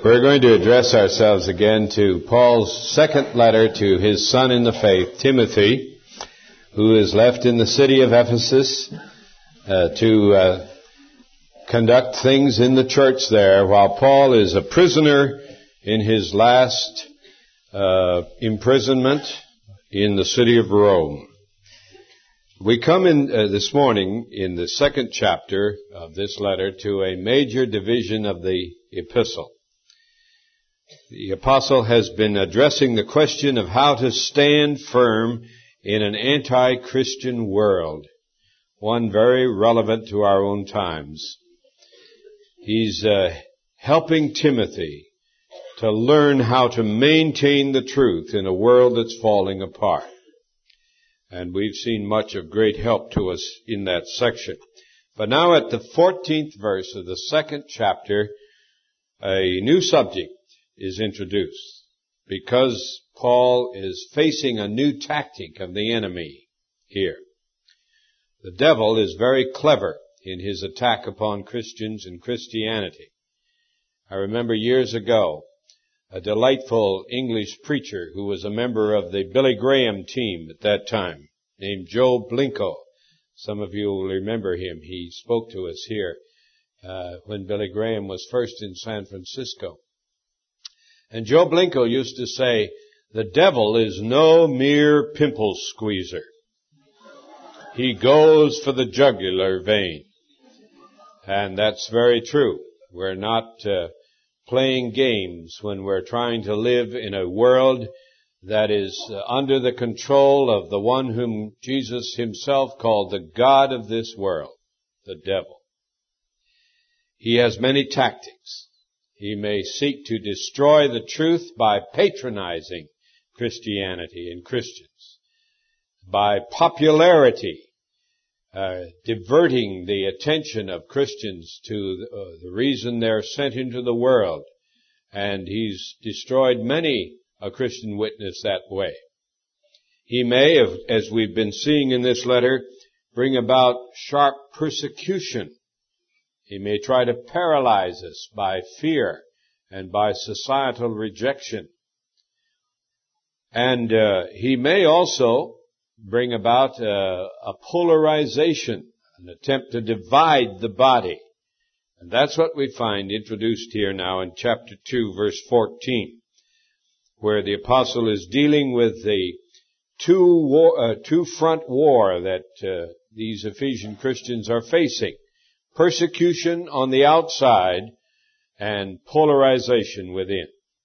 We're going to address ourselves again to Paul's second letter to his son in the faith, Timothy, who is left in the city of Ephesus to conduct things in the church there, while Paul is a prisoner in his last imprisonment in the city of Rome. We come in this morning in the second chapter of this letter to a major division of the epistle. The apostle has been addressing the question of how to stand firm in an anti-Christian world, one very relevant to our own times. He's helping Timothy to learn how to maintain the truth in a world that's falling apart. And we've seen much of great help to us in that section. But now at the 14th verse of the second chapter, a new subject is introduced, because Paul is facing a new tactic of the enemy here. The devil is very clever in his attack upon Christians and Christianity. I remember years ago, a delightful English preacher who was a member of the Billy Graham team at that time, named Joe Blinko. Some of you will remember him. He spoke to us here when Billy Graham was first in San Francisco. And Joe Blinko used to say, the devil is no mere pimple squeezer. He goes for the jugular vein. And that's very true. We're not playing games when we're trying to live in a world that is under the control of the one whom Jesus himself called the God of this world, the devil. He has many tactics. He may seek to destroy the truth by patronizing Christianity and Christians, by popularity, diverting the attention of Christians to the reason they're sent into the world. And he's destroyed many a Christian witness that way. He may, as we've been seeing in this letter, bring about sharp persecution. He may try to paralyze us by fear and by societal rejection. And he may also bring about a polarization, an attempt to divide the body. And that's what we find introduced here now in chapter 2, verse 14, where the apostle is dealing with the two-front war that these Ephesian Christians are facing. Persecution on the outside and polarization within.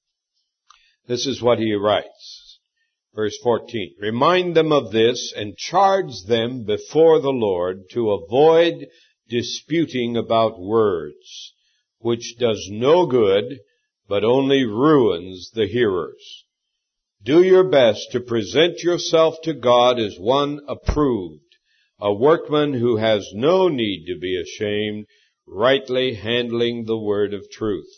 This is what he writes. Verse 14, remind them of this and charge them before the Lord to avoid disputing about words, which does no good, but only ruins the hearers. Do your best to present yourself to God as one approved, a workman who has no need to be ashamed, rightly handling the word of truth.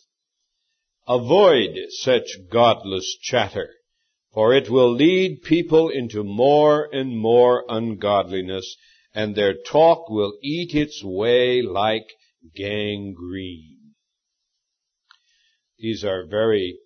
Avoid such godless chatter, for it will lead people into more and more ungodliness, and their talk will eat its way like gangrene. These are very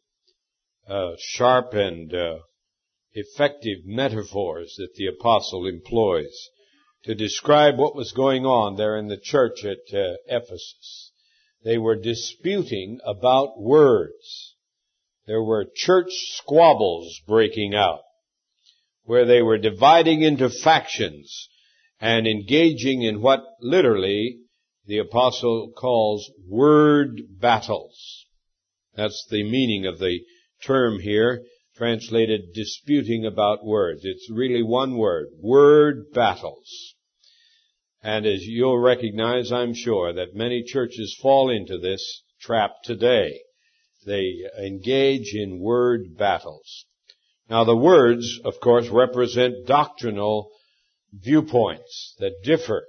sharp and effective metaphors that the apostle employs to describe what was going on there in the church at Ephesus. They were disputing about words. There were church squabbles breaking out, where they were dividing into factions and engaging in what literally the apostle calls word battles. That's the meaning of the term here, translated disputing about words. It's really one word, word battles. And as you'll recognize, I'm sure, that many churches fall into this trap today. They engage in word battles. Now the words, of course, represent doctrinal viewpoints that differ.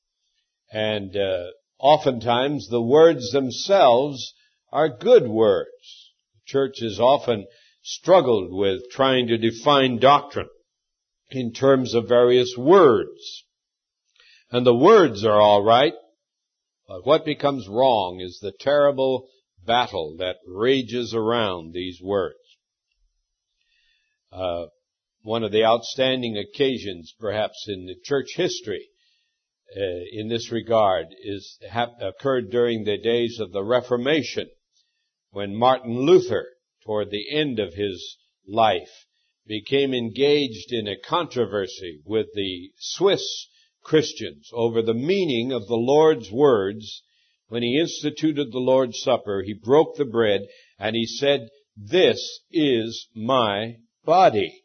And oftentimes the words themselves are good words. The church has often struggled with trying to define doctrine in terms of various words. And the words are all right, but what becomes wrong is the terrible battle that rages around these words. One of the outstanding occasions, perhaps, in the church history in this regard occurred during the days of the Reformation, when Martin Luther, toward the end of his life, became engaged in a controversy with the Swiss Christians over the meaning of the Lord's words. When he instituted the Lord's Supper, he broke the bread and he said, "This is my body."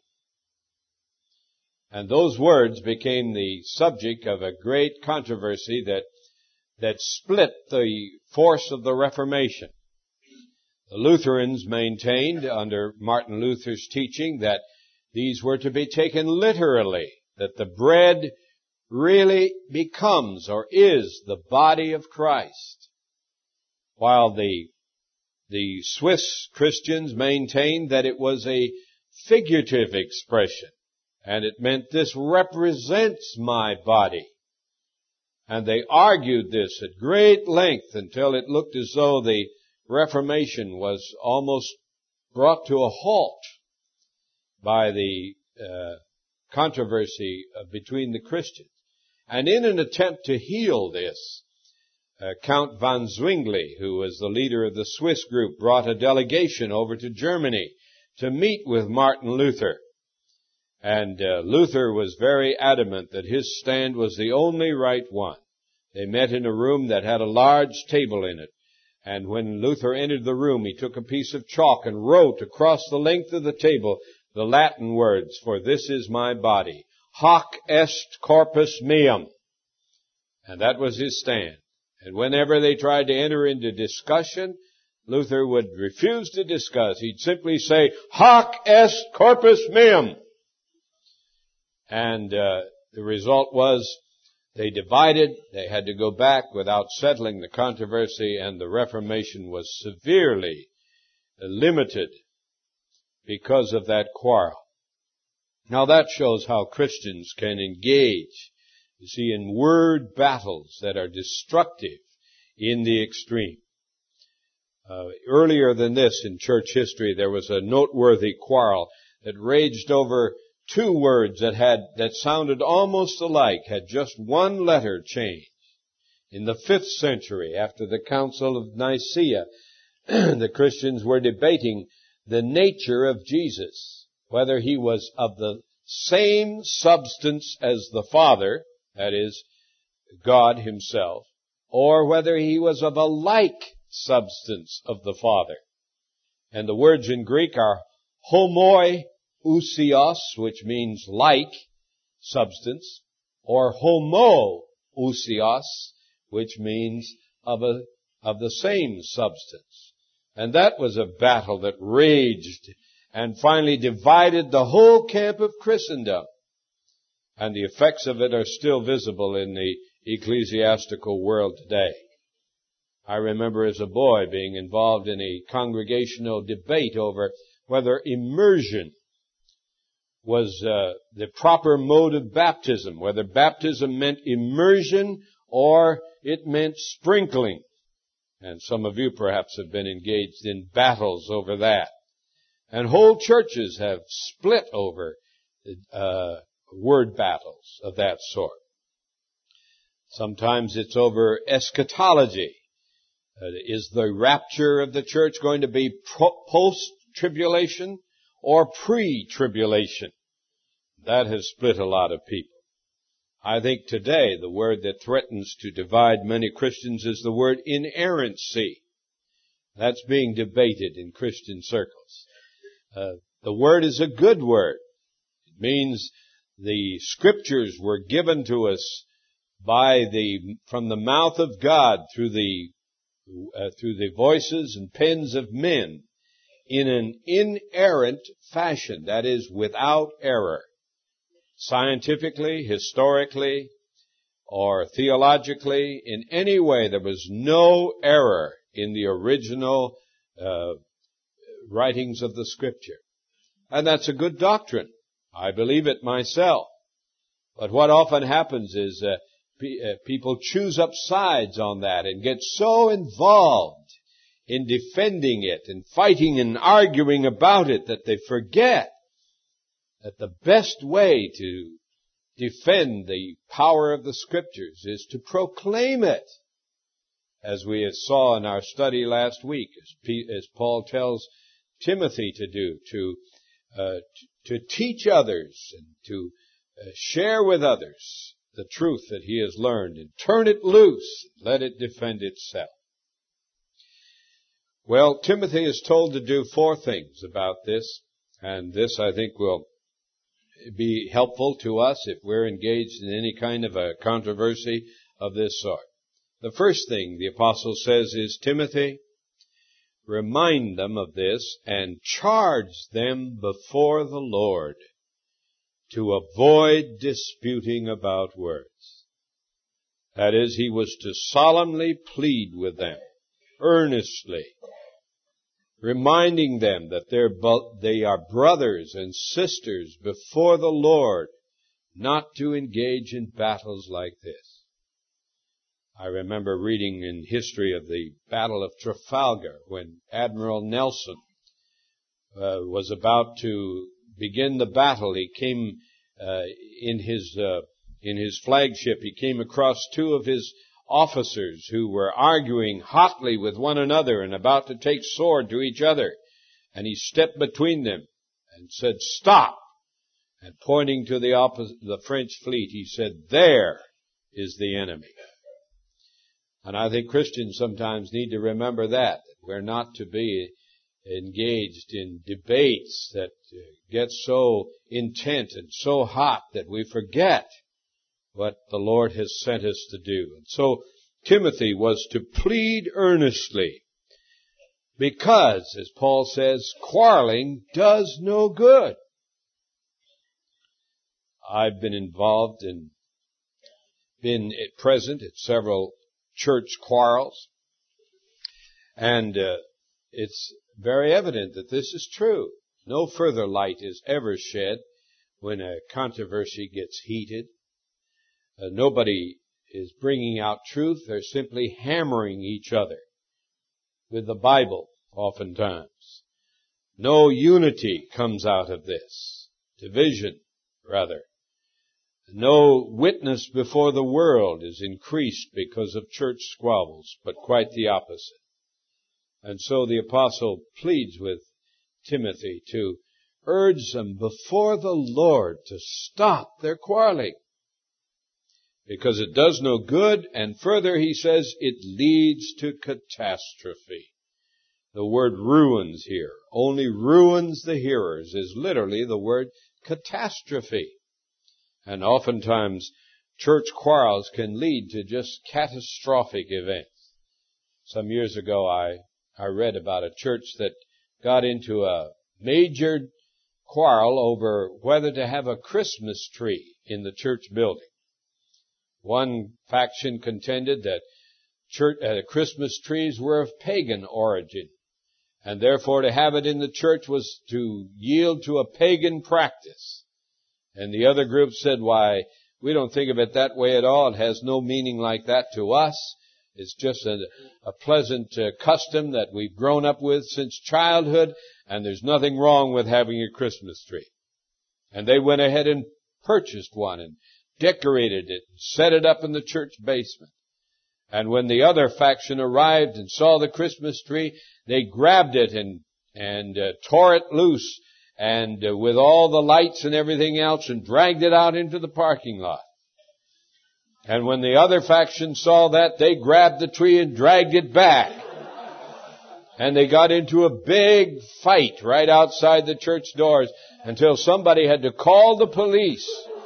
And those words became the subject of a great controversy that split the force of the Reformation. The Lutherans maintained, under Martin Luther's teaching, that these were to be taken literally, that the bread really becomes or is the body of Christ, while the Swiss Christians maintained that it was a figurative expression, and it meant this represents my body. And they argued this at great length until it looked as though the Reformation was almost brought to a halt by the controversy between the Christians. And in an attempt to heal this, Count von Zwingli, who was the leader of the Swiss group, brought a delegation over to Germany to meet with Martin Luther. And Luther was very adamant that his stand was the only right one. They met in a room that had a large table in it. And when Luther entered the room, he took a piece of chalk and wrote across the length of the table the Latin words, "For this is my body. Hoc est corpus meum." And that was his stand. And whenever they tried to enter into discussion, Luther would refuse to discuss. He'd simply say, "Hoc est corpus meum." And the result was they divided. They had to go back without settling the controversy, and the Reformation was severely limited because of that quarrel. Now that shows how Christians can engage, you see, in word battles that are destructive in the extreme. Earlier than this in church history, there was a noteworthy quarrel that raged over two words that sounded almost alike, had just one letter change. In the 5th century, after the Council of Nicaea, the Christians were debating the nature of Jesus, whether he was of the same substance as the Father, that is, God himself, or whether he was of a like substance of the Father. And the words in Greek are homoousios, which means like substance, or homoousios, which means of the same substance. And that was a battle that raged and finally divided the whole camp of Christendom. And the effects of it are still visible in the ecclesiastical world today. I remember as a boy being involved in a congregational debate over whether immersion was the proper mode of baptism, whether baptism meant immersion or it meant sprinkling. And some of you perhaps have been engaged in battles over that. And whole churches have split over word battles of that sort. Sometimes it's over eschatology. Is the rapture of the church going to be post-tribulation or pre-tribulation? That has split a lot of people. I think today the word that threatens to divide many Christians is the word inerrancy. That's being debated in Christian circles. The word is a good word. It means the scriptures were given to us from the mouth of God through the voices and pens of men in an inerrant fashion, that is, without error. Scientifically, historically, or theologically, in any way, there was no error in the original writings of the Scripture. And that's a good doctrine. I believe it myself. But what often happens is people choose up sides on that and get so involved in defending it and fighting and arguing about it that they forget that the best way to defend the power of the Scriptures is to proclaim it, as we saw in our study last week, as Paul tells Timothy to do, to teach others and to share with others the truth that he has learned and turn it loose, let it defend itself. Well, Timothy is told to do 4 things about this, and this I think will be helpful to us if we're engaged in any kind of a controversy of this sort. The first thing the apostle says is, Timothy, remind them of this and charge them before the Lord to avoid disputing about words. That is, he was to solemnly plead with them, earnestly, reminding them that they are brothers and sisters before the Lord, not to engage in battles like this. I remember reading in history of the Battle of Trafalgar when Admiral Nelson was about to begin the battle. He came in his flagship. He came across 2 of his officers who were arguing hotly with one another and about to take sword to each other. And he stepped between them and said, "Stop!" And pointing to the French fleet, he said, "There is the enemy." And I think Christians sometimes need to remember that we're not to be engaged in debates that get so intense and so hot that we forget what the Lord has sent us to do. And so Timothy was to plead earnestly because, as Paul says, quarreling does no good. I've been present at several church quarrels, and it's very evident that this is true. No further light is ever shed when a controversy gets heated. Nobody is bringing out truth. They're simply hammering each other with the Bible oftentimes. No unity comes out of this. Division, rather. No witness before the world is increased because of church squabbles, but quite the opposite. And so the apostle pleads with Timothy to urge them before the Lord to stop their quarreling, because it does no good, and further he says it leads to catastrophe. The word ruins here, only ruins the hearers, is literally the word catastrophe. And oftentimes church quarrels can lead to just catastrophic events. Some years ago I read about a church that got into a major quarrel over whether to have a Christmas tree in the church building. One faction contended that Christmas trees were of pagan origin, and therefore to have it in the church was to yield to a pagan practice. And the other group said, "Why, we don't think of it that way at all. It has no meaning like that to us. It's just a pleasant custom that we've grown up with since childhood, and there's nothing wrong with having a Christmas tree." And they went ahead and purchased one and decorated it, and set it up in the church basement. And when the other faction arrived and saw the Christmas tree, they grabbed it and tore it loose, and with all the lights and everything else, and dragged it out into the parking lot. And when the other faction saw that, they grabbed the tree and dragged it back. And they got into a big fight right outside the church doors until somebody had to call the police.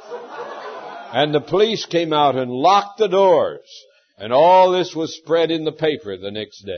And the police came out and locked the doors. And all this was spread in the paper the next day.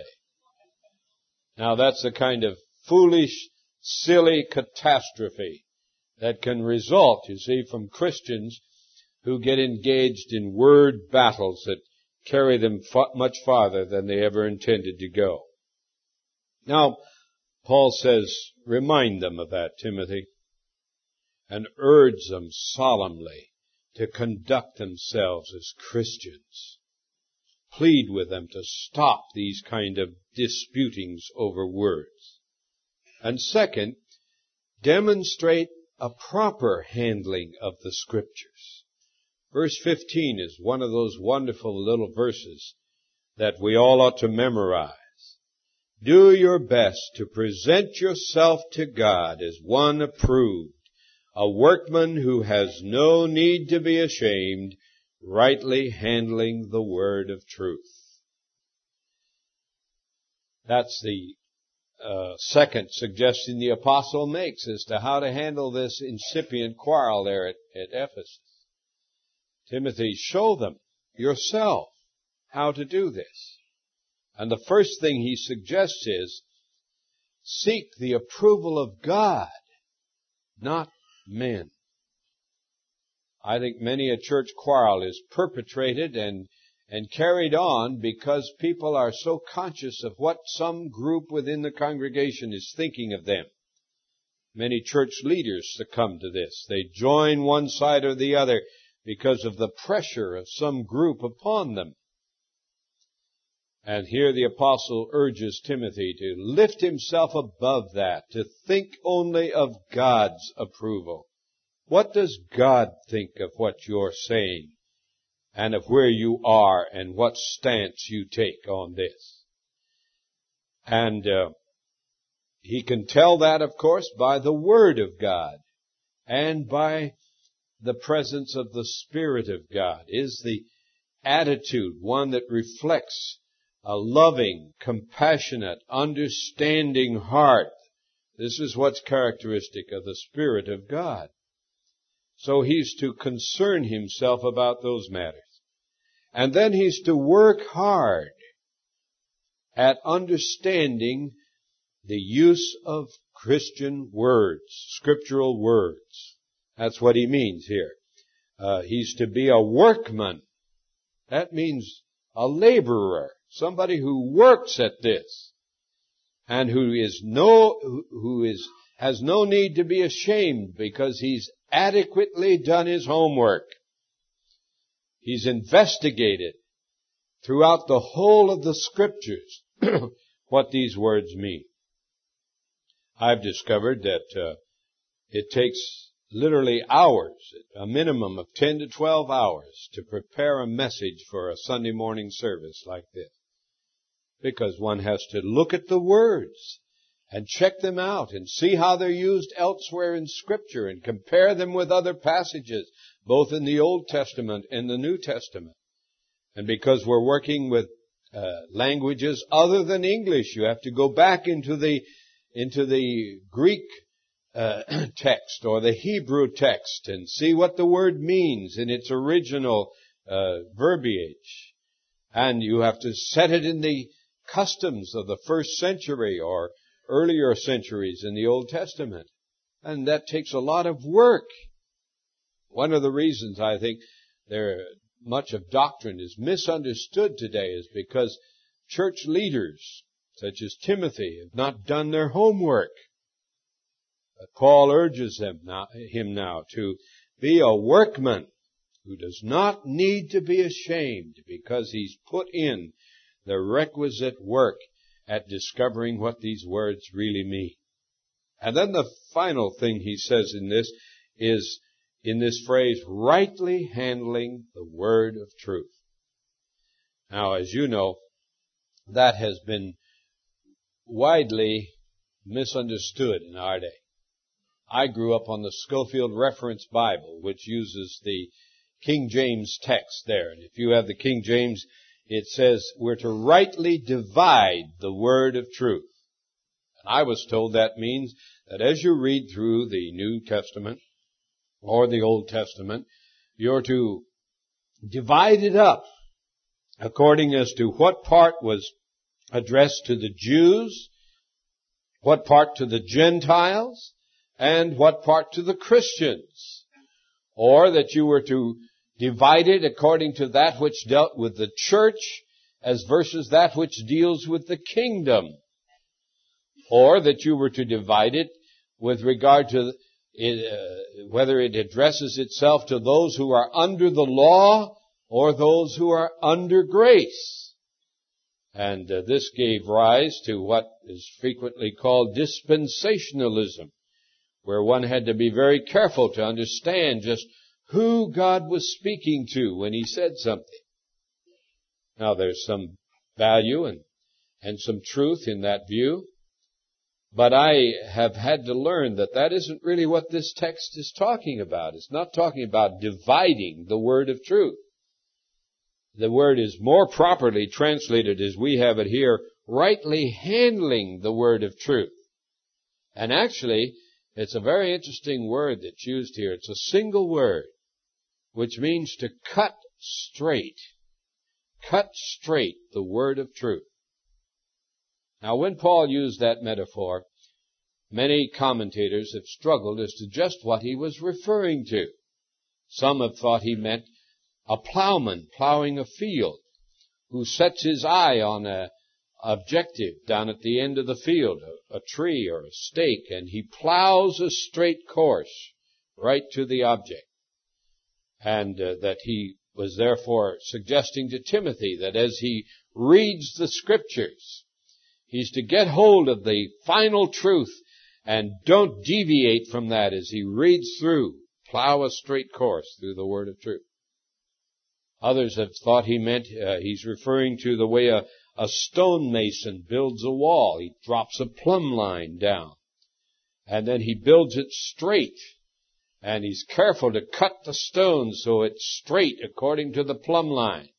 Now that's the kind of foolish, silly catastrophe that can result, you see, from Christians who get engaged in word battles that carry them much farther than they ever intended to go. Now, Paul says, remind them of that, Timothy, and urge them solemnly to conduct themselves as Christians. plead with them to stop these kind of disputings over words. And second, demonstrate a proper handling of the Scriptures. Verse 15 is one of those wonderful little verses that we all ought to memorize. Do your best to present yourself to God as one approved, a workman who has no need to be ashamed, rightly handling the word of truth. That's the second suggestion the apostle makes as to how to handle this incipient quarrel there at Ephesus. Timothy, show them yourself how to do this. And the first thing he suggests is, seek the approval of God, not men. I think many a church quarrel is perpetrated and carried on because people are so conscious of what some group within the congregation is thinking of them. Many church leaders succumb to this. They join one side or the other because of the pressure of some group upon them. And here the apostle urges Timothy to lift himself above that, to think only of God's approval. What does God think of what you're saying and of where you are and what stance you take on this? And he can tell that, of course, by the Word of God and by the presence of the Spirit of God. Is the attitude one that reflects a loving, compassionate, understanding heart? This is what's characteristic of the Spirit of God. So he's to concern himself about those matters. And then he's to work hard at understanding the use of Christian words, scriptural words. That's what he means here. He's to be a workman. That means a laborer, somebody who works at this, and who has no need to be ashamed because he's adequately done his homework. He's investigated throughout the whole of the Scriptures what these words mean. I've discovered that it takes literally hours, a minimum of 10 to 12 hours, to prepare a message for a Sunday morning service like this. Because one has to look at the words and check them out and see how they're used elsewhere in Scripture and compare them with other passages, both in the Old Testament and the New Testament. And because we're working with languages other than English, you have to go back into the Greek text or the Hebrew text and see what the word means in its original verbiage. And you have to set it in the customs of the first century or earlier centuries in the Old Testament. And that takes a lot of work. One of the reasons I think much of doctrine is misunderstood today is because church leaders, such as Timothy, have not done their homework. But Paul urges him now to be a workman who does not need to be ashamed because he's put in the requisite work at discovering what these words really mean. And then the final thing he says in this is, in this phrase, rightly handling the word of truth. Now, as you know, that has been widely misunderstood in our day. I grew up on the Scofield Reference Bible, which uses the King James text there. And if you have the King James, it says we're to rightly divide the word of truth. And I was told that means that as you read through the New Testament or the Old Testament, you're to divide it up according as to what part was addressed to the Jews, what part to the Gentiles, and what part to the Christians. Or that you were to divide it according to that which dealt with the church as versus that which deals with the kingdom. Or that you were to divide it with regard to whether it addresses itself to those who are under the law or those who are under grace. And this gave rise to what is frequently called dispensationalism, where one had to be very careful to understand just who God was speaking to when He said something. Now there's some value and some truth in that view, but I have had to learn that that isn't really what this text is talking about. It's not talking about dividing the word of truth. The word is more properly translated as we have it here, rightly handling the word of truth. And actually, it's a very interesting word that's used here. It's a single word, which means to cut straight. Cut straight the word of truth. Now, when Paul used that metaphor, many commentators have struggled as to just what he was referring to. Some have thought he meant a plowman plowing a field who sets his eye on an objective down at the end of the field, a tree or a stake, and he plows a straight course right to the object. And that he was therefore suggesting to Timothy that as he reads the Scriptures, he's to get hold of the final truth and don't deviate from that as he reads through. Plow a straight course through the word of truth. Others have thought he meant he's referring to the way a stonemason builds a wall. He drops a plumb line down, and then he builds it straight, and he's careful to cut the stone so it's straight according to the plumb line.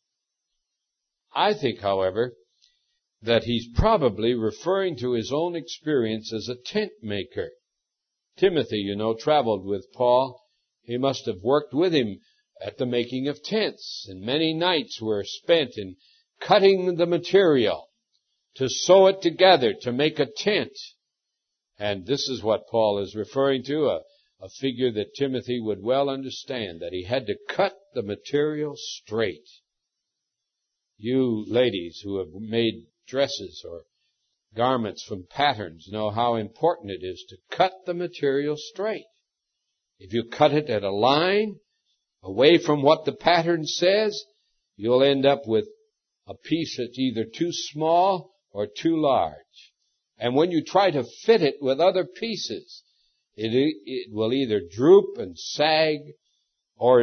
I think, however, that he's probably referring to his own experience as a tent maker. Timothy, traveled with Paul. He must have worked with him at the making of tents, and many nights were spent in cutting the material to sew it together to make a tent. And this is what Paul is referring to, a figure that Timothy would well understand, that he had to cut the material straight. You ladies who have made dresses or garments from patterns know how important it is to cut the material straight. If you cut it at a line, away from what the pattern says, you'll end up with a piece that's either too small or too large. And when you try to fit it with other pieces, it will either droop and sag, or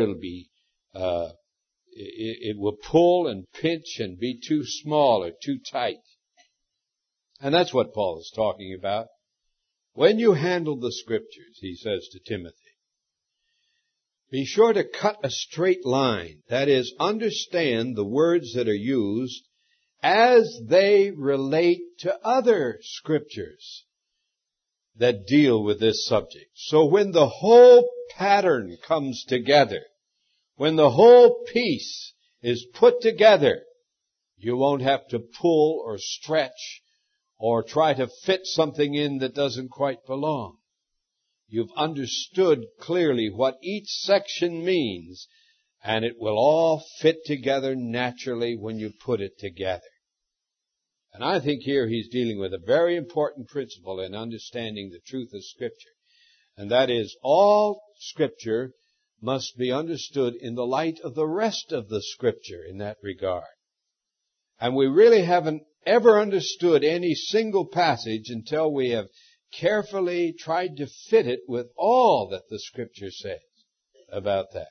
it will pull and pinch and be too small or too tight. And that's what Paul is talking about. When you handle the Scriptures, he says to Timothy, be sure to cut a straight line. That is, understand the words that are used as they relate to other Scriptures that deal with this subject. So when the whole pattern comes together, when the whole piece is put together, you won't have to pull or stretch or try to fit something in that doesn't quite belong. You've understood clearly what each section means, and it will all fit together naturally when you put it together. And I think here he's dealing with a very important principle in understanding the truth of Scripture. And that is, all Scripture must be understood in the light of the rest of the Scripture in that regard. And we really haven't ever understood any single passage until we have carefully tried to fit it with all that the Scripture says about that.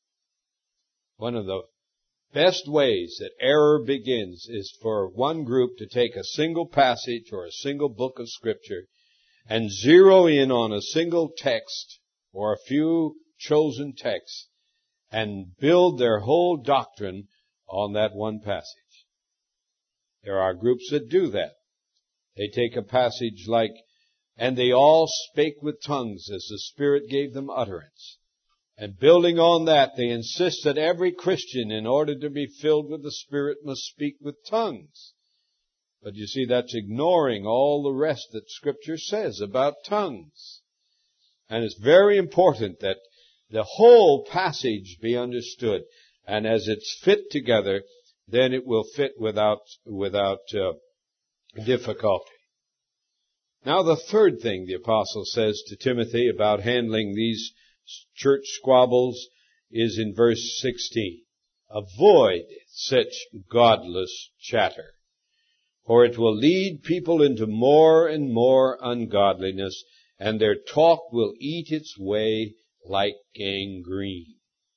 One of the best ways that error begins is for one group to take a single passage or a single book of Scripture and zero in on a single text or a few chosen texts and build their whole doctrine on that one passage. There are groups that do that. They take a passage like, and they all spake with tongues as the Spirit gave them utterance. And building on that, they insist that every Christian, in order to be filled with the Spirit, must speak with tongues. But you see, that's ignoring all the rest that Scripture says about tongues. And it's very important that the whole passage be understood. And as it's fit together, then it will fit without difficulty. Now the third thing the apostle says to Timothy about handling these church squabbles is in verse 16. Avoid such godless chatter. for it will lead people into more and more ungodliness, and their talk will eat its way like gangrene.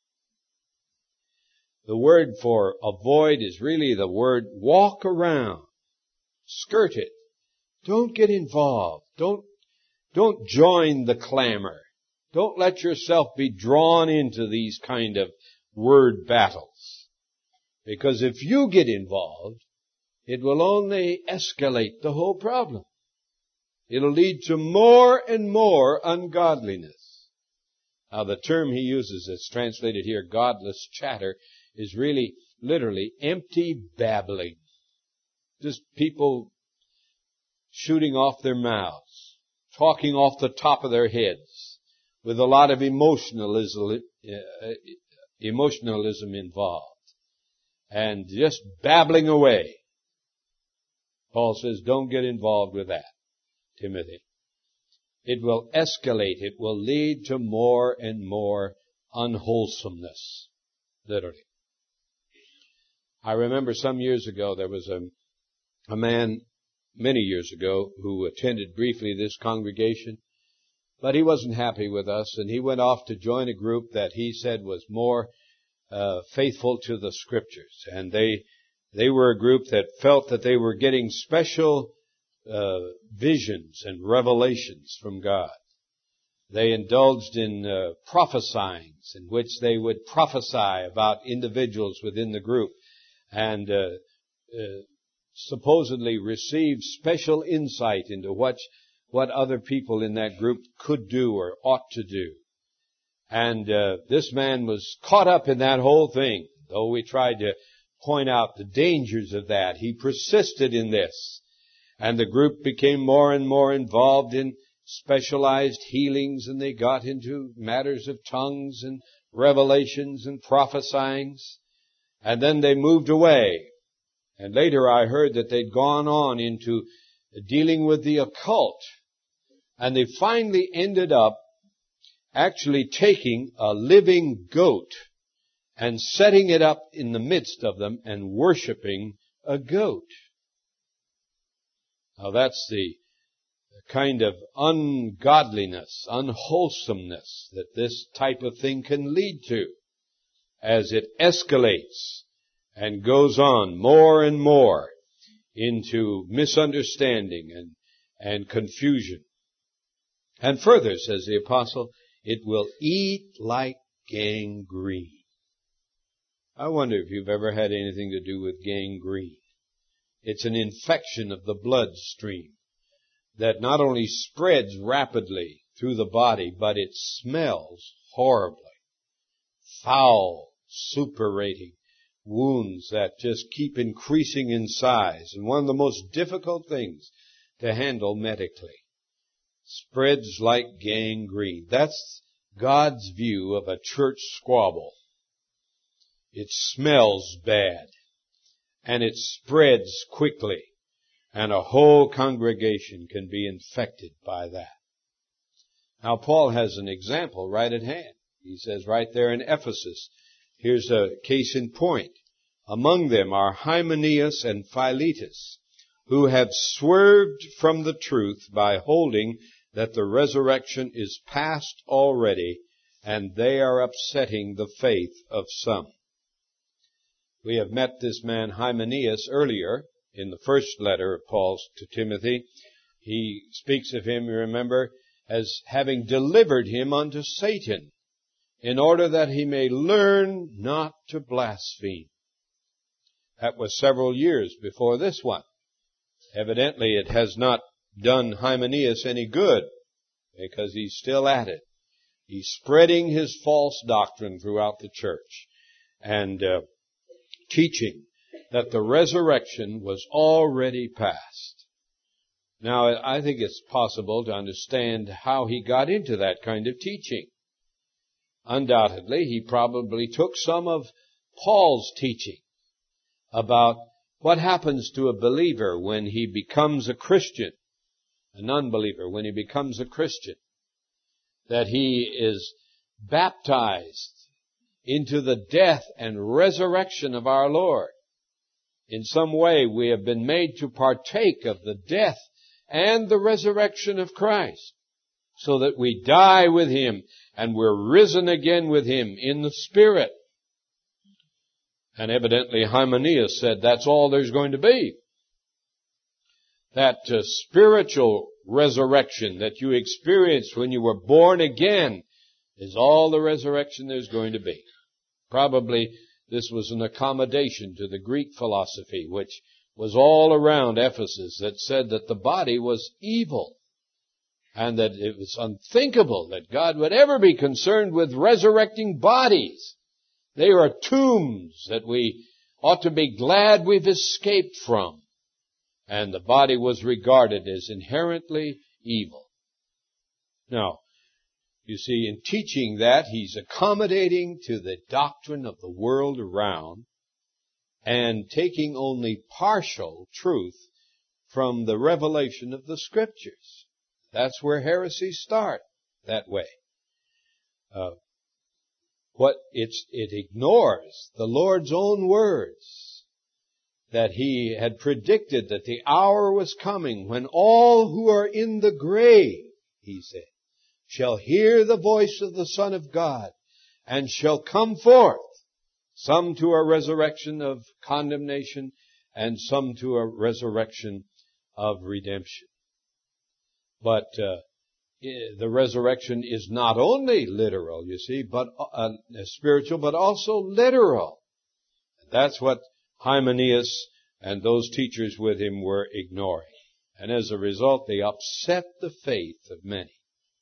The word for avoid is really the word walk around, skirt it. Don't get involved. Don't join the clamor. Don't let yourself be drawn into these kind of word battles. Because if you get involved, it will only escalate the whole problem. It'll lead to more and more ungodliness. Now the term he uses that's translated here, godless chatter, is really, literally, empty babbling. Just people shooting off their mouths, talking off the top of their heads, with a lot of emotionalism involved, and just babbling away. Paul says, don't get involved with that, Timothy. It will escalate. It will lead to more and more unwholesomeness, literally. I remember some years ago, there was a man many years ago who attended briefly this congregation, but he wasn't happy with us, and he went off to join a group that he said was more faithful to the Scriptures. And they were a group that felt that they were getting special visions and revelations from God. They indulged in prophesying, in which they would prophesy about individuals within the group, and supposedly received special insight into what other people in that group could do or ought to do. And this man was caught up in that whole thing. Though we tried to point out the dangers of that, he persisted in this. And the group became more and more involved in specialized healings, and they got into matters of tongues and revelations and prophesyings. And then they moved away. And later I heard that they'd gone on into dealing with the occult. And they finally ended up actually taking a living goat and setting it up in the midst of them and worshiping a goat. Now that's the kind of ungodliness, unwholesomeness that this type of thing can lead to as it escalates and goes on more and more into misunderstanding and confusion. And further, says the apostle, it will eat like gangrene. I wonder if you've ever had anything to do with gangrene. It's an infection of the bloodstream that not only spreads rapidly through the body, but it smells horribly. Foul, suppurating wounds that just keep increasing in size, and one of the most difficult things to handle medically. Spreads like gangrene. That's God's view of a church squabble. It smells bad, and it spreads quickly, and a whole congregation can be infected by that. Now Paul has an example right at hand. He says right there in Ephesus, here's a case in point. Among them are Hymenaeus and Philetus, who have swerved from the truth by holding that the resurrection is past already, and they are upsetting the faith of some. We have met this man Hymenaeus earlier in the first letter of Paul's to Timothy. He speaks of him, you remember, as having delivered him unto Satan, in order that he may learn not to blaspheme. That was several years before this one. Evidently it has not done Hymenaeus any good, because he's still at it. He's spreading his false doctrine throughout the church, and teaching that the resurrection was already past. Now, I think it's possible to understand how he got into that kind of teaching. Undoubtedly, he probably took some of Paul's teaching about what happens to a believer when he becomes a Christian, a non-believer when he becomes a Christian, that he is baptized into the death and resurrection of our Lord. In some way we have been made to partake of the death and the resurrection of Christ, so that we die with Him and we're risen again with Him in the Spirit. And evidently Hymenaeus said that's all there's going to be. That spiritual resurrection that you experienced when you were born again is all the resurrection there's going to be. Probably this was an accommodation to the Greek philosophy, which was all around Ephesus, that said that the body was evil and that it was unthinkable that God would ever be concerned with resurrecting bodies. They are tombs that we ought to be glad we've escaped from. And the body was regarded as inherently evil. Now, you see, in teaching that, he's accommodating to the doctrine of the world around and taking only partial truth from the revelation of the Scriptures. That's where heresies start, that way. It ignores the Lord's own words, that He had predicted that the hour was coming when all who are in the grave, He said, shall hear the voice of the Son of God and shall come forth, some to a resurrection of condemnation and some to a resurrection of redemption. But the resurrection is not only literal, you see, but spiritual, but also literal. That's what Hymenaeus and those teachers with him were ignoring. And as a result, they upset the faith of many.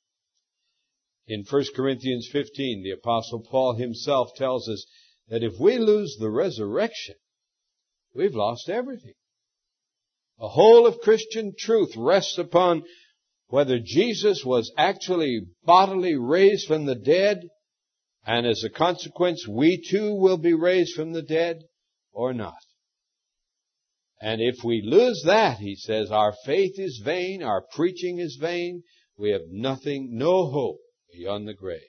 In 1 Corinthians 15, the Apostle Paul himself tells us that if we lose the resurrection, we've lost everything. The whole of Christian truth rests upon whether Jesus was actually bodily raised from the dead, and as a consequence, we too will be raised from the dead, or not. And if we lose that, he says, our faith is vain, our preaching is vain, we have nothing, no hope beyond the grave.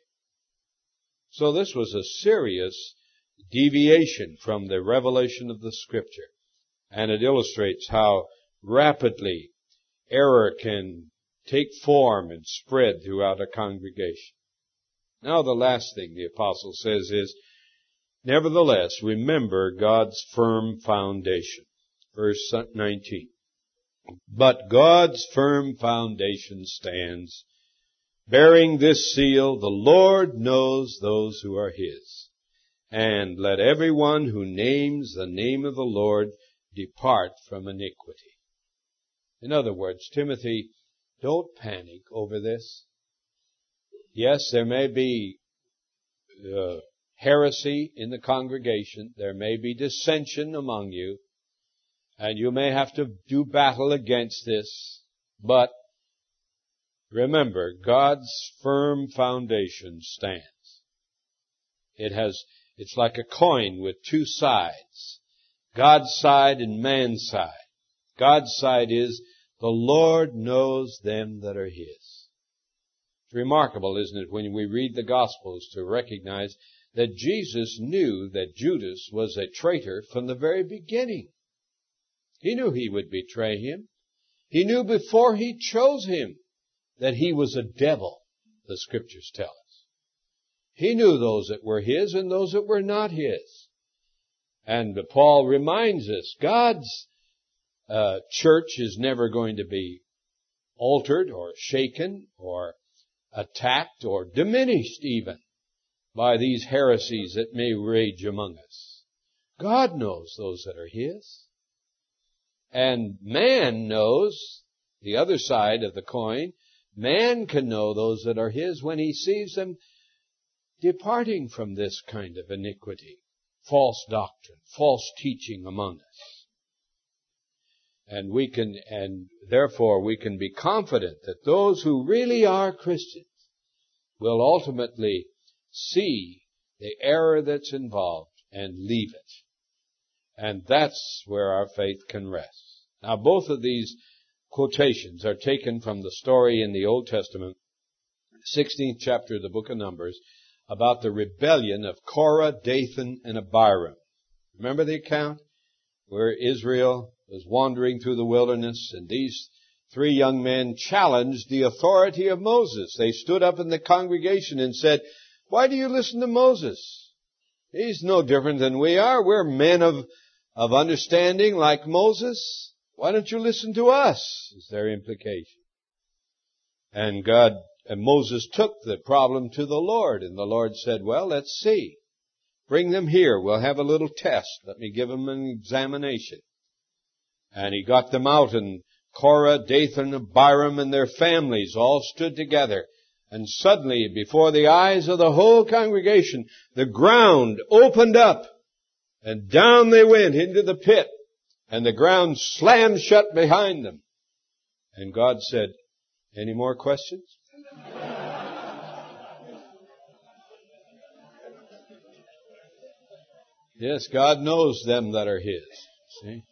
So this was a serious deviation from the revelation of the Scripture. And it illustrates how rapidly error can take form and spread throughout a congregation. Now the last thing the apostle says is, nevertheless, remember God's firm foundation. Verse 19. But God's firm foundation stands, bearing this seal, the Lord knows those who are His. And let everyone who names the name of the Lord depart from iniquity. In other words, Timothy, don't panic over this. Yes, there may be heresy in the congregation. There may be dissension among you. And you may have to do battle against this. But remember, God's firm foundation stands. It's like a coin with two sides. God's side and man's side. God's side is, the Lord knows them that are His. It's remarkable, isn't it, when we read the Gospels to recognize that Jesus knew that Judas was a traitor from the very beginning. He knew he would betray Him. He knew before He chose him that he was a devil, the Scriptures tell us. He knew those that were His and those that were not His. And Paul reminds us, God's church is never going to be altered or shaken or attacked or diminished even by these heresies that may rage among us. God knows those that are His. And man knows the other side of the coin. Man can know those that are His when he sees them departing from this kind of iniquity, false doctrine, false teaching among us. And therefore we can be confident that those who really are Christians will ultimately see the error that's involved and leave it. And that's where our faith can rest. Now, both of these quotations are taken from the story in the Old Testament, 16th chapter of the book of Numbers, about the rebellion of Korah, Dathan, and Abiram. Remember the account? where Israel was wandering through the wilderness, and these 3 young men challenged the authority of Moses. They stood up in the congregation and said, "Why do you listen to Moses? He's no different than we are. We're men of understanding like Moses. Why don't you listen to us?" is their implication. And Moses took the problem to the Lord, and the Lord said, "Well, let's see. Bring them here. We'll have a little test. Let me give them an examination." And he got them out, and Korah, Dathan, Abiram, and their families all stood together. And suddenly, before the eyes of the whole congregation, the ground opened up, and down they went into the pit, and the ground slammed shut behind them. And God said, "Any more questions?" Yes, God knows them that are His. See?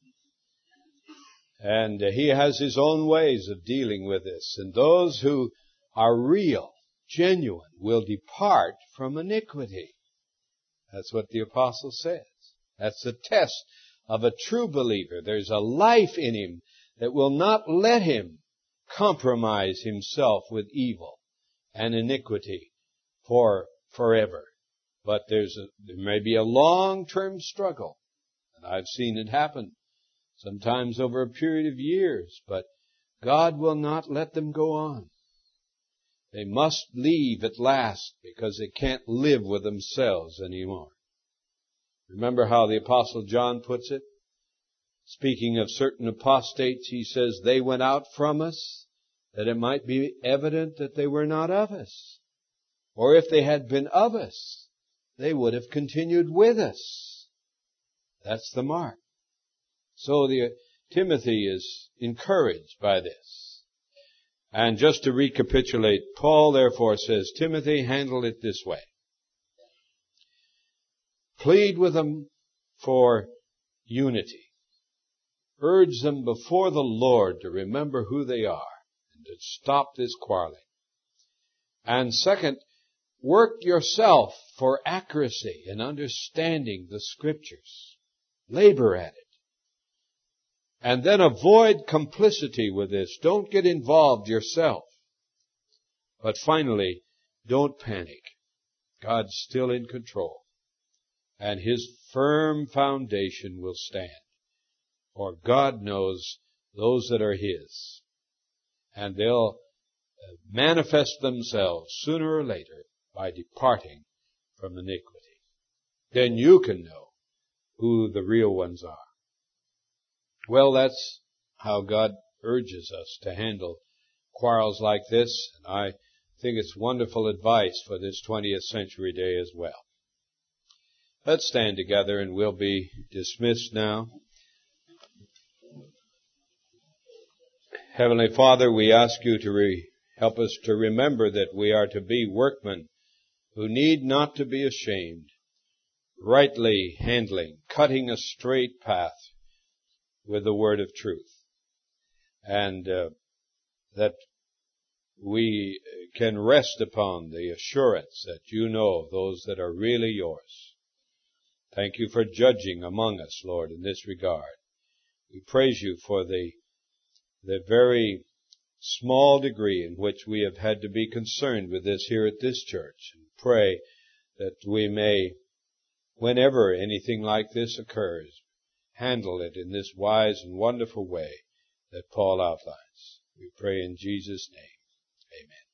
And He has His own ways of dealing with this. And those who are real, genuine, will depart from iniquity. That's what the apostle says. That's the test of a true believer. There's a life in him that will not let him compromise himself with evil and iniquity forever. But there may be a long-term struggle. And I've seen it happen sometimes over a period of years. But God will not let them go on. They must leave at last because they can't live with themselves anymore. Remember how the Apostle John puts it? Speaking of certain apostates, he says, "They went out from us, that it might be evident that they were not of us. Or if they had been of us, they would have continued with us." That's the mark. So Timothy is encouraged by this. And just to recapitulate, Paul therefore says, "Timothy, handle it this way. Plead with them for unity. Urge them before the Lord to remember who they are and to stop this quarreling. And second, work yourself for accuracy in understanding the Scriptures. Labor at it. And then avoid complicity with this. Don't get involved yourself. But finally, don't panic. God's still in control. And His firm foundation will stand. For God knows those that are His. And they'll manifest themselves sooner or later by departing from iniquity. Then you can know who the real ones are. Well, that's how God urges us to handle quarrels like this. And I think it's wonderful advice for this 20th century day as well. Let's stand together and we'll be dismissed now. Heavenly Father, we ask you to help us to remember that we are to be workmen who need not to be ashamed, rightly handling, cutting a straight path with the word of truth. And that we can rest upon the assurance that you know those that are really yours. Thank you for judging among us, Lord, in this regard. We praise you for the very small degree in which we have had to be concerned with this here at this church. And pray that we may, whenever anything like this occurs, handle it in this wise and wonderful way that Paul outlines. We pray in Jesus' name. Amen.